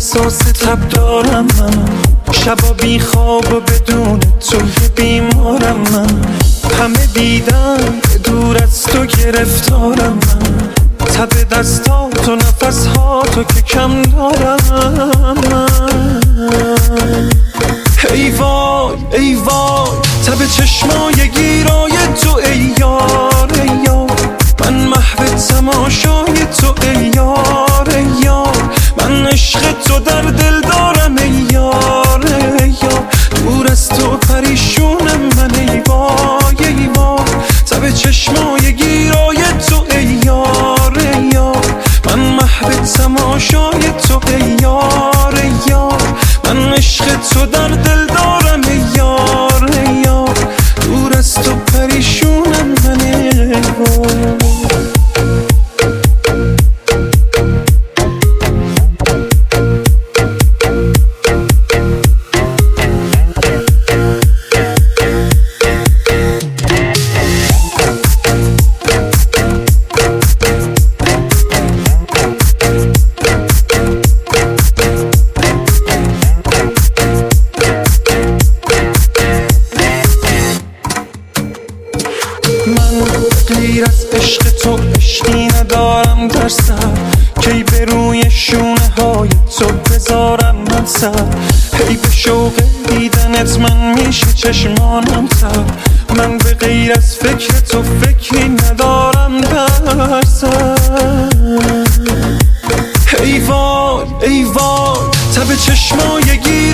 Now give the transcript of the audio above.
احساس تب دارم من، شبا بی خواب و بدون تو یه بیمارم من. همه دیدن دور از تو گرفتارم من، تب دستات و نفسهاتو که کم دارم من. ای وای ای وای تب چشمای گیرای تو ای یار ای یار، من محو تماشای تو ای یار ای یار، من عشق تو در دل دارم ای یار ای یار، دور از تو پریشونم من ای وای ای وای، تب چشمای گیرای تو ای یار ای یار، من محو تماشای تو ای یار ای یار، من عشق تو در دل دارم ای یار ای یار، دور از تو پریشونم من ای وای. غیر از عشق تو عشقی ندارم در سر، کی به روی شونه های تو بذارم من سر، هی به شوق دیدنت من میشه چشمانم تر، من به غیر از فکر تو فکری ندارم در سر. ای وای ای وای تب چشمای